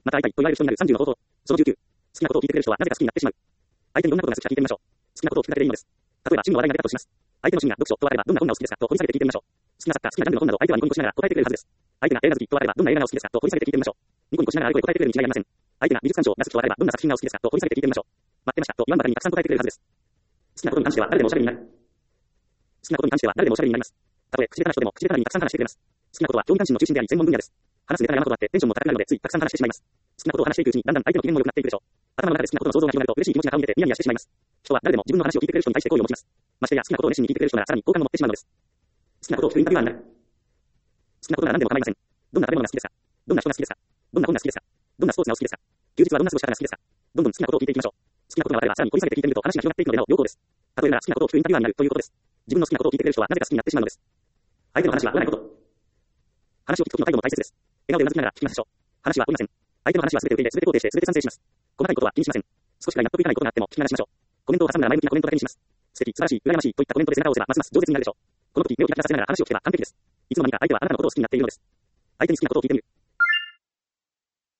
また会いたいと言われる人になる30の方法。その19。好きなことを聞いてくれる人はなぜか好きになってしまう。相手にどんなことが好きか聞いてみましょう。好きなことを聞くだけでいいのです。例えば趣味の話題が出たとします。相手の趣味が読書とあればどんな本がお好きですかと掘り下げて聞いてみましょう。好きな作家、好きなジャンルの本など相手はニコニコしながら答えてくれるはずです。相手が映画好きとあればどんな映画がお好きですかと掘り下げて聞いてみましょう。ニコニコしながらあれこれ答えてくれるに違いありません。相手が美術鑑賞が好きとあればどんな作品がお好きですかと掘り下げて聞いてみましょう。待ってましたと言わんばかりにたくさん答えてくれるはずです。好きなことに関しては誰でもおしゃべりになる。好きなことに関しては誰でもおしゃべりになります。たとえ口下手な人でも口下手にたくさん話してくれます。好きなことは興味関心の中心であり専門分野です。話すネタが山ほどあってテンションも高くなるのでついたくさん話してしまいます。好きなことを話していくうちにだんだん相手の機嫌も良くなっていくでしょう。頭の中で好きなことの想像が広がると嬉しい気持ちが顔に出てニヤニヤしてしまいます。人は誰でも自分の話を聞いてくれる人に対して好意を持ちます。ましてや好きなことを熱心に聞いてくれる人ならさらに好感を持ってしまうのです。好きなことを聞くインタビュアーになる。好きなことなら何でも構いません。どんな食べ物が好きですか？どんな人が好きですか？どんな本が好きですか？どんなスポーツがお好きですか？休日はどんな過ごし方が好きですか？どんどん好きなことを聞いていきましょう。好きなことが分かればさらに掘り下げて聞いてみると話が広がっていくのでなお良好です。例えば好きなことを聞くインタビュアーになるということです。自分の好きなことを聞いてくれる人はなぜか好きになってしまうのです。相手の話は合わないこと。話を聞くときの態度も大切です。笑顔でうなずきながら聞きましょう。話は合いません。相手の話は全て受け入れ、全て肯定して、全て賛成します。細かいことは気にしません。少しくらい納得いかないことがあっても聞き流しましょう。コメントを挟んだら前向きなコメントだけにします。素敵、素晴らしい、羨ましいといったコメントで背中を押せばますます饒舌になるでしょう。この時目をキラキラさせながら話を聞けば完璧です。いつの間にか相手はあなたのことを好きになっているのです。相手に好きなことを聞いてみる。